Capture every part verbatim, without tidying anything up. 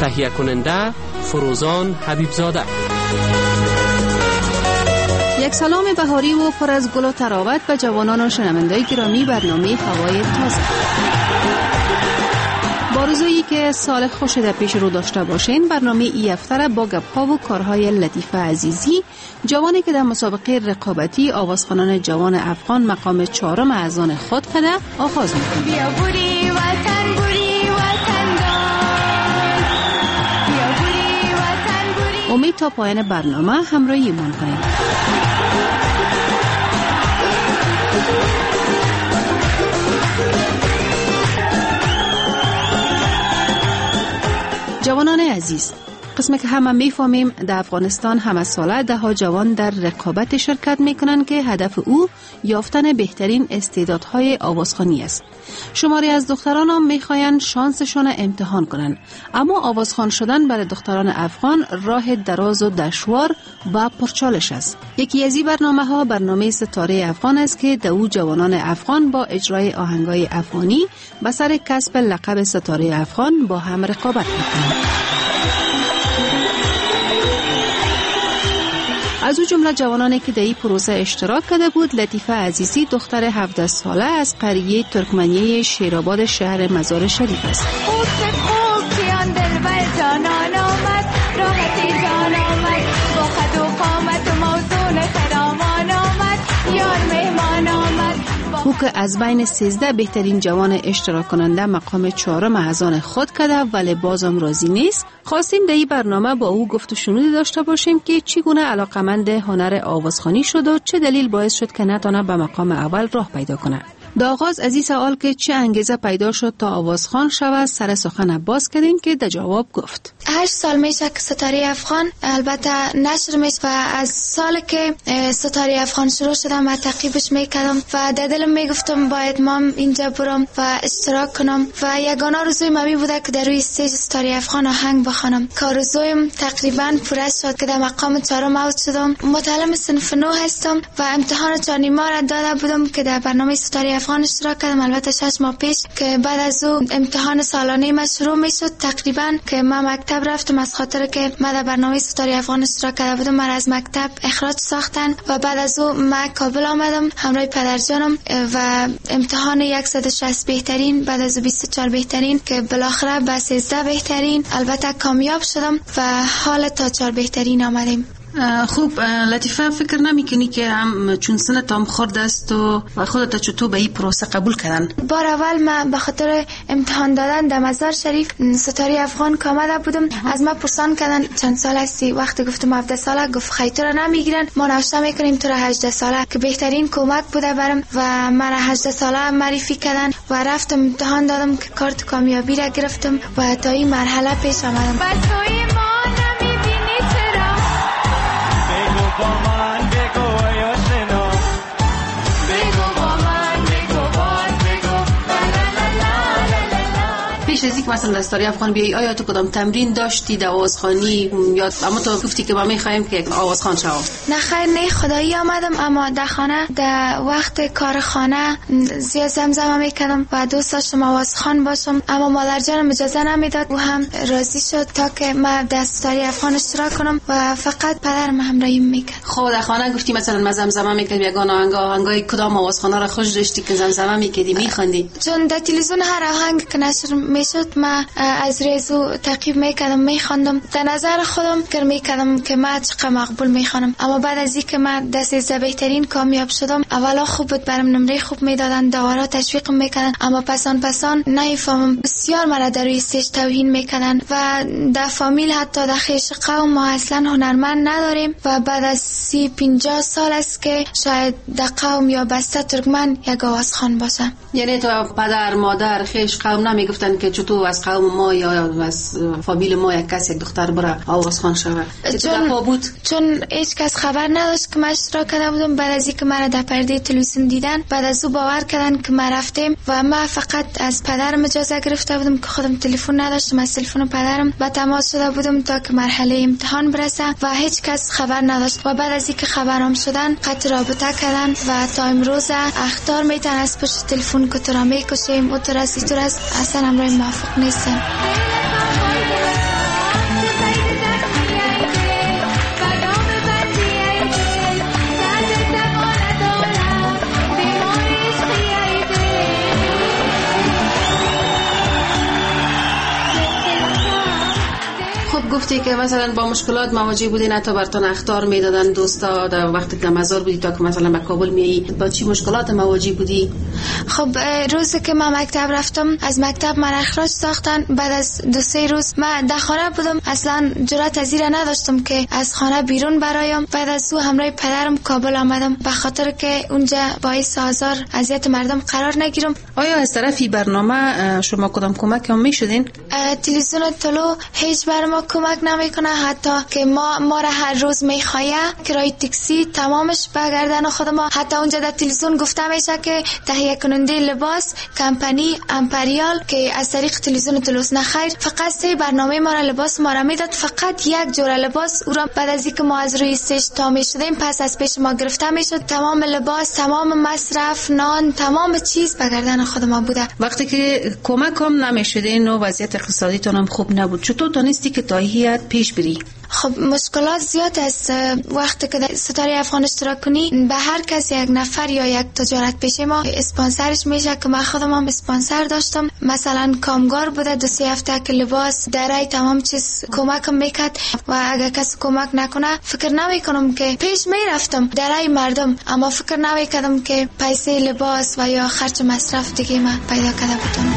تهیه کننده فروزان حبیبزاده. یک سلام بهاری و پر از گل و تراوت به جوانان و شنوندگان گرامی برنامه هوای تازه. با روزایی که سال خوش در پیش رو داشته باشین، برنامه ای هفته با گپ‌ها و کارهای لطیفه عزیزی جوانی که در مسابقه رقابتی آوازخوانان جوان افغان مقام چهارم از آن خود کرده آغاز می‌کنه. بیا بوری وطن بوری وطن دار، بیا بوری وطن بوری. امید تا پایان برنامه همراهی من کنید. جوانان عزیز، قسمی که همه میفهمیم در افغانستان همه ساله ده ها جوان در رقابت شرکت میکنن که هدف او یافتن بهترین استعدادهای آوازخوانی است. شماری از دختران هم میخواین شانسشون امتحان کنن، اما آوازخوان شدن برای دختران افغان راه دراز و دشوار و پرچالش است. یکی از این برنامه ها برنامه ستاره افغان است که در او جوانان افغان با اجرای آهنگای افغانی به سر کسب لقب ستاره افغان با هم رقابت میکنند. از او جمله جوانانی که در این پروسه اشتراک کرده بود، لطیفه عزیزی دختر هفده ساله از قریه ترکمنیه شیرآباد شهر مزار شریف است. او که از بین سیزده بهترین جوان اشتراک کننده مقام چهارم از آن خود کرده ولی بازم راضی نیست، خواستیم در این برنامه با او گفت و شنود داشته باشیم که چگونه علاقمند هنر آوازخوانی شد و چه دلیل باعث شد که نتونه به مقام اول راه پیدا کنه. در آغاز از این سوال که چه انگیزه پیدا شد تا آوازخوان شود سر سخن باز کردیم که در جواب گفت هشت سال میشه که ستاره افغان البته نشر میشه و از سال که ستاره افغان شروع شدم و تعقیبش میکردم و در دلم میگفتم باید ما اینجا برم و اشتراک کنم و یگانه آرزوی من بوده که در روی استیج ستاره افغان آهنگ بخوانم. که آرزویم تقریبا پوره شد که در مقام چهارم اوت شدم. متعلم صنف نو هستم و امتحان چهار نیمه را داده بودم که در برنامه ستاره افغان اشتراک کردم. البته شش ماه پیش که بعد از او امتحان سالانه ما شروع میشد تقریبا که ما مکتب رفتم از خاطر که ما در برنامه ستاره افغان اشتراک کرده بودم. من از مکتب اخراج ساختن و بعد از او ما کابل آمدم همراه پدرجانم و امتحان صد و شصت بهترین بعد از بیست و چهار بهترین که بالاخره به سیزده بهترین البته کامیاب شدم و حال تا چهار بهترین آمدیم. خوب لطیفه، فکر نمیکنی که هم چون سنت هم خورد است و خودت چطور به این پروسه قبول کردن؟ بار اول من به خاطر امتحان دادن در مزار شریف ستاره افغان کامده بودم. از ما پرسان کردن چند سال هستی؟ وقتی گفتم هفده ساله گفت خیلی تو را نمیگیرن، ما نوشته میکنیم تو را هجده ساله، که بهترین کمک بوده برم و من هجده ساله معرفی کردن و رفتم امتحان دادم که کارت کامیابی را گرفتم و تا این مرحله پیش آمدم. پیش از اینکه مثلا در ستاره افغان بیایی آیا تو کدام تمرین داشتی در آوازخوانی یا اما تو گفتی که ما می‌خوایم که آوازخوان شوم؟ نه خیر، نه خدایی آمدم، اما در خانه در وقت کار خانه زیاد زمزمه میکردم و دوست داشتم آوازخوان باشم، اما مادر جانم اجازه نمیداد. او هم راضی شد تا که ما در ستاره افغان اشتراک کنم و فقط پدرم همراهی میکرد. خب در خانه گفتی مثلا ما زمزمه میکردی یگان آهنگ آهنگای کدام آوازخوانا را خوش داشتی که زمزمه میکردی میخوندی؟ چون در تلویزیون هر آهنگ که نشر میشد ما از ریزو تعقیب میکردم میخواندم. در نظر خودم کر میکردم که ما چقدر مقبول میخوانم، اما بعد از اینکه ما دست از بهترین کامیاب شدم اولا خوب بود، برام نمره خوب میدادن، دوارا تشویق میکردن، اما پسان پسان نمیفهمم بسیار مرا در روی استیج توهین میکردن و در فامیل حتی در خیش قوم ما اصلا هنرمند نداریم و بعد از سی پنجاه سال است که شاید در قوم یا بسته ترکمن یک آوازخوان باشه. یعنی تو پدر مادر خیش قوم نمیگفتن که چطور از قوم ما یا از فامیل ما یک کس یک دختر بره آوازخوان شود؟ چون بود چون هیچ کس خبر نداشت که من اشتراک کرده بودم. بعد از اینکه مرا در پرده تلویزیون دیدن بعد از او باور کردن که ما رفتیم و ما فقط از پدرم اجازه گرفته بودم که خودم تلفن نداشتم، از تلفن پدرم با تماس شده بودم تا که مرحله امتحان برسه و هیچ کس خبر نداشت و بعد از اینکه خبرام شدن قطع رابطه کردن و تا امروز اخطار میتن از پشت تلفن که تو را میکشیم و تو رسی تو رست اصلا امروز موافق نیستم. گفتی که مثلا با مشکلات مواجه بودین، حتی براتون اخطار میدادن دوستا در وقتی که مزار بودی تا که مثلا به کابل میایی، با چی مشکلات مواجه بودی؟ خب روزی که من مکتب رفتم از مکتب من اخراج ساختن. بعد از دو سه روز من در خانه بودم، اصلا جرأت از این نداشتم که از خانه بیرون برایم. بعد از او همراه پدرم کابل آمدم به خاطر که اونجا باعث آزار اذیت مردم قرار نگیرم. آیا از طرفی برنامه شما کدام کمک هم میشدین؟ تلویزیون طلوع هیچ بر ما کمک نمیکنه، حتی که ما ما را هر روز میخوایه کرایه تاکسی تمامش به گردن خود ما. حتی اونجا در تلویزیون گفته میشه که تهیه کننده لباس کمپانی امپریال که از طریق تلویزیون طلوع نخیر فقط سه برنامه ما را لباس ما را میداد، فقط یک جور لباس. او را بعد از اینکه ما از روی استیج تا میشدیم پس از پیش ما گرفته میشد، تمام لباس، تمام مصرف، نان، تمام چیز به گردن خود ما بوده. وقتی که کمک هم نمیشدین و وضعیت اقتصادیتون هم خوب نبود، چطور دانستی که تا هیات پیش بری؟ خب مشکلات زیاد است. وقتی که در ستاره افغان اشتراک کنی به هر کس یک نفر یا یک تجارت پیش ما اسپانسرش میشه که من خودم هم اسپانسر داشتم. مثلا کامگار بوده دو سه هفته که لباس درای تمام چیز کمکم میکرد و اگر کسی کمک نکنه فکر نمیکنم که پیش میرفتم درای مردم، اما فکر نمیکردم که پیسه لباس و یا خرج مصرف دیگه من پیدا کرده بودم.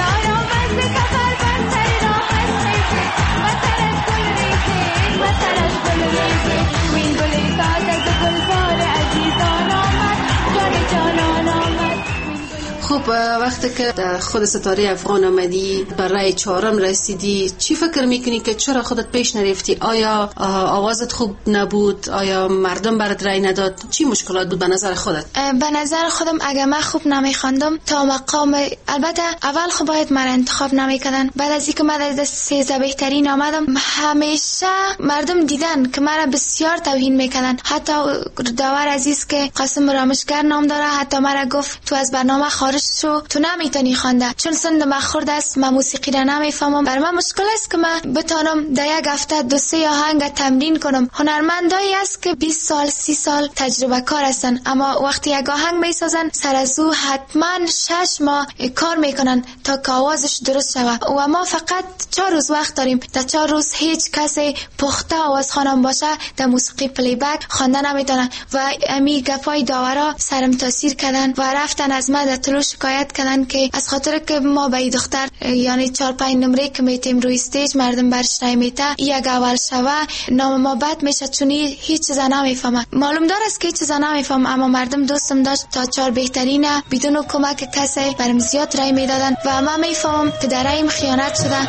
خب وقتی که در خود ستاره افغان آمدی برای چهارم رسیدی، چی فکر میکنی که چرا خودت پیش نرفتی؟ آیا آوازت خوب نبود؟ آیا مردم برات رای نداد؟ چی مشکلات بود به نظر خودت؟ به نظر خودم اگر من خوب نمیخواندم تا مقام، البته اول خب باید من انتخاب نمیکردن. بعد از اینکه من از سیزده بهترین آمدم همیشه مردم دیدن که مرا بسیار توهین میکردن. حتی داور عزیز که قاسم رامشگر نام داره حتی مرا گفت تو از برنامه خارج شو، تو نمیتونی خوانده چون سند من خورد است، من موسیقی را نمیفهمم. برای من مشکل است که من بتونم در یک هفته دو سه آهنگ تمرین کنم. هنرمندایی است که بیست سال سی سال تجربه کار هستن، اما وقتی یک آهنگ میسازن سر از او حتما شش ماه کار میکنن تا که آوازش درست شود و ما فقط چهار روز وقت داریم. در چهار روز هیچ کسی پخته آواز خوانم باشه در موسیقی پلی بک خوانده نمیتونه. و امی گپای داورا سرم تاثیر کردن و رفتن از من در طلوع شکایت کردن که از خاطر که ما به این دختر یعنی چهار پنج نمره که میتیم روی استیج مردم برش رای میته یک اول شوه نام ما بد میشه چون هیچ چیز نمیفهمه. معلوم دار است که هیچ چیز نمیفهمه، اما مردم دوستم داشت تا چهار بهترینه بدون کمک کسی برام زیاد رای میدادن و من میفهمم که در رایم خیانت شده.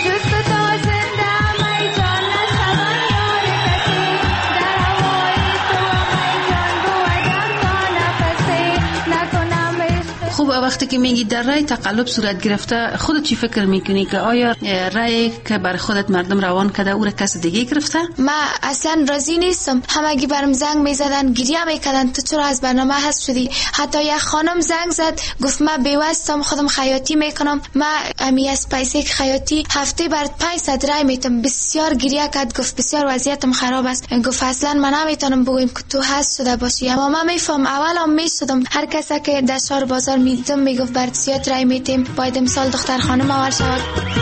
خب وقتی که میگی در رای تقلب صورت گرفته، خودت چی فکر میکنی که آیا رای که بر خودت مردم روان کرده او را کس دیگه گرفته؟ من اصلا راضی نیستم. همگی برام زنگ میزدن گریه میکردن تو چرا از برنامه حذف شدی. حتی یک خانم زنگ زد گفت من بیوستم خودم خیاطی میکنم، من امی از پیسه خیاطی هفته بر پانصد رای میتم. بسیار گریه کرد، گفت بسیار وضعیتم خراب است. گفت اصلا من نمیتونم بگویم که تو حذف شده باشی. اما من میفهم اولام میشدم هر کسی که در شهر بازار میدم میگفت بر زیاد رای میتیم باید امسال دختر خانم اول شود.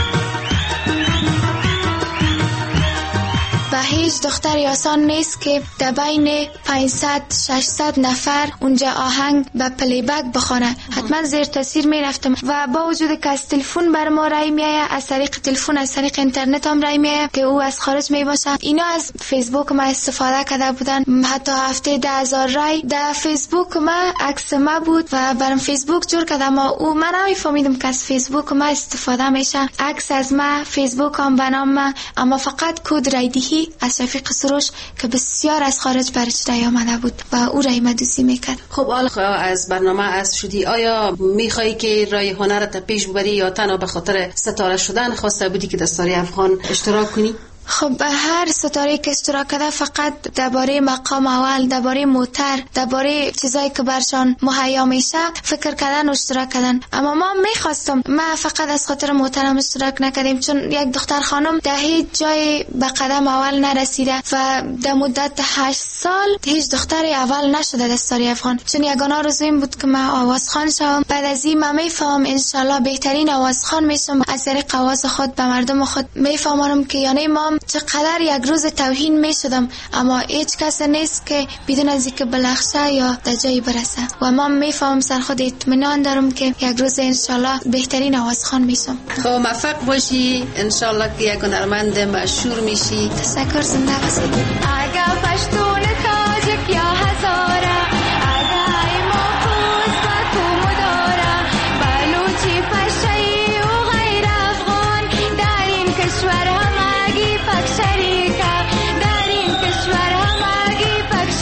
و هیچ دختری آسان نیست که در بین پانصد ششصد نفر اونجا آهنگ به پلی بک بخونه. حتما زیر تاثیر می رفتم و با وجود که از تلفن بر ما رای میایه، از طریق تلفن از طریق اینترنت هم رای میایه که او از خارج می باشه، اینا از فیسبوک ما استفاده کرده بودن. حتی هفته ده هزار رای در فیسبوک ما عکس ما بود و برام فیسبوک جور کرد، اما او من نمیفهمیدم که از فیسبوک ما استفاده میشه. عکس از ما فیسبوک هم بنام ما، اما فقط کد رایدهی از شفیق سروش که بسیار از خارج برش رای آمده بود و او رای مدوزی میکرد. خب حالا از برنامه از شدی، آیا میخوایی که رای هنرت پیش ببری یا تنها به خاطر ستاره شدن خواسته بودی که در ستاره افغان اشتراک کنی؟ خب به هر ستاره که اشتراک کرده فقط درباره مقام اول، درباره موتر، درباره چیزایی که برشان مهیا میشه فکر کردن و اشتراک کردن. اما ما میخواستم، ما فقط از خاطر موترم اشتراک نکردیم چون یک دختر خانم در هیچ جای به قدم اول نرسیده و در مدت هشت سال هیچ دختر اول نشده در ستاره افغان. چون یگانه آرزویم بود که من آوازخوان شوم. بعد از این من میفهمم ان شاء الله بهترین آوازخوان میشم. از طریق آواز خود به مردم خود میفهمم که یعنی ما میفهمم چقدر یک روز توهین میشدم، اما هیچ کس نیست که بدون از اینکه بلخشه یا در جایی برسه و من میفهمم سر خود اطمینان دارم که یک روز انشالله بهترین آوازخوان میشم. خب موفق باشی، انشالله که یک هنرمند مشهور میشی. تشکر، زنده باشی. اگه پشتون تاجک یا هزاره، اگه ایما خوز و کومداره، بلوچی پشهی و غیر افغان، در این کشور همگی پک شریکه، در این کشور همگی پک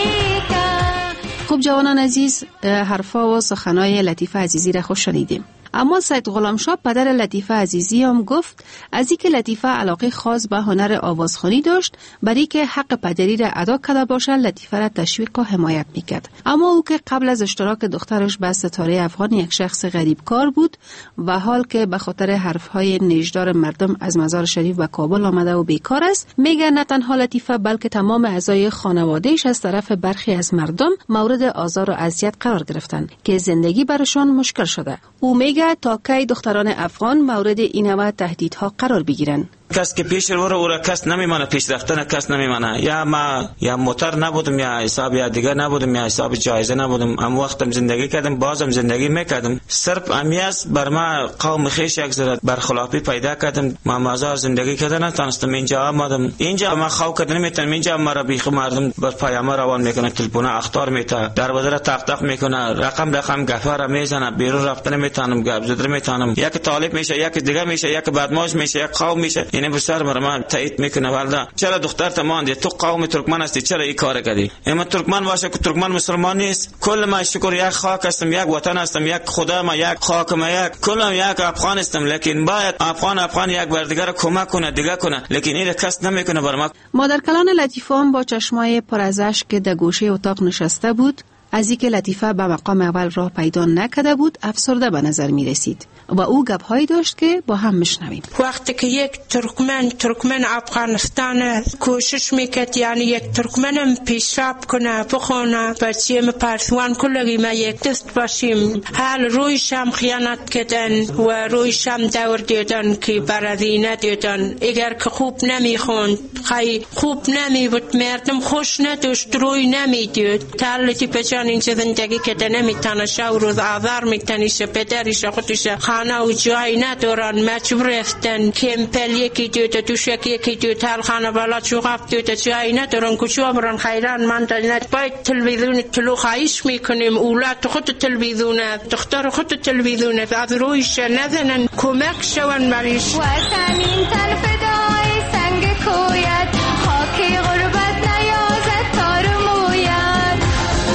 شریکه. خب جوانان عزیز، حرفا و سخنای لطیفه عزیزی را خوش شنیدیم. اما سید غلامشاه پدر لطیفه عزیزی هم گفت از اینکه لطیفه علاقه خاص به هنر آوازخوانی داشت، برای که حق پدری را ادا کرده باشد لطیفه را تشویق و حمایت میکرد. اما او که قبل از اشتراک دخترش به ستاره افغان یک شخص غریب کار بود و حال که به خاطر حرفهای نیشدار مردم از مزار شریف به کابل آمده و بیکار است، میگه نه تنها لطیفه بلکه تمام اعضای خانوادهش از طرف برخی از مردم مورد آزار و اذیت قرار گرفتند که زندگی برشان مشکل شده. او میگه تا کی دختران افغان مورد این نوع تهدیدها قرار بگیرن؟ کس که پیش رو او را کس نمیمانه، پیش رفتن کس نمیمانه. یا ما یا موتر نبودم یا حساب یا دیگه نبودم یا حساب جایزه نبودم، ام وقتم زندگی کردم، بازم زندگی میکردم. صرف امیاس بر ما قوم خیش یک ذره برخلافی پیدا کردم، ما مازار زندگی کردن نتونستم. اینجا آمدم، اینجا ما خواب کردن نمیتونم، اینجا مرا بیخ مردم بر پای ما روان میکنه، تلفن اختار میته، در بدر تاق تاق میکنه، رقم رقم گفاره میزنه، بیرون رفتن نمیتونم، گپ زدن نمیتونم، یک طالب میشه یک دیگه میشه، یک بدمعاش میشه، یک قوم میشه. یعنی بسیار مرا تایید میکنه والدا چرا دختر تماندی تو قوم ترکمن هستی، چرا این کار کردی؟ اما ترکمن باشه که ترکمن مسلمان نیست. کل ما شکر یک خاک هستم، یک وطن هستم، یک خدا ما، یک خاک ما، یک کلم یک افغان هستم، لیکن باید افغان افغان یک بر دیگر کمک کنه، دیگه کنه، لیکن این کس نمیکنه بر ما. مادر کلان لطیفه هم با چشمای پر از اشک که در گوشه اتاق نشسته بود، از اینکه لطیفه به مقام اول راه پیدا نکرده بود افسرده به نظر می رسید و او گپ‌هایی داشت که با هم میشنویم. وقتی که یک ترکمن ترکمن افغانستان کوشش میکرد یعنی یک ترکمنم پیشرفت کنه، بخونه، بچیم پرسوان کلگی ما یک دست باشیم، حال رویشم خیانت کردن و رویشم دور دیدن که برادی ندیدن. اگر که خوب نمیخوند، خیلی خوب نمیبود، مردم خوش نداشت، روی نمیدید. تعلقی بجان اینجا زندگی کردن نمیتونه، شو روز آذار میتنیشه، پدرش خودش خانه و جای ندارن، مجبور هستن کمپل یکی دوتا دوشک یکی دوتا هر خانه بالا چوغف دوتا جای ندارن، کجا برن خیران من دارند. باید تلویزیون تلو خواهش میکنیم اولاد خود تلویزیونه، دختر خود تلویزیونه، از رویش نزنن، کمک شون بریش. وطن این تن فدای سنگ کویت، خاکی غربت نیازد تار موید.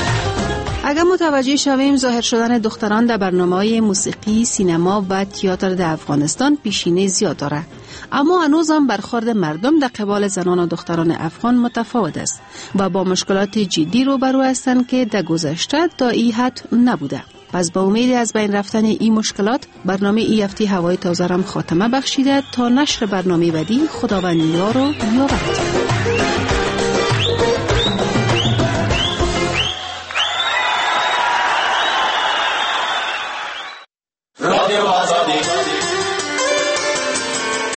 اگر متوجه شویم ظاهر شدن دختران در برنامه‌های موسیقی، سینما و تئاتر در افغانستان پیشینه زیاد داره، اما هنوز هم برخورد مردم در قبال زنان و دختران افغان متفاوت است و با مشکلات جدی روبرو هستند که در گذشته تا این حد نبوده. پس با امید از بین رفتن این مشکلات برنامه ای هفته هوای تازه را خاتمه بخشیده تا نشر برنامه بعدی. خداوند یار و یاورت.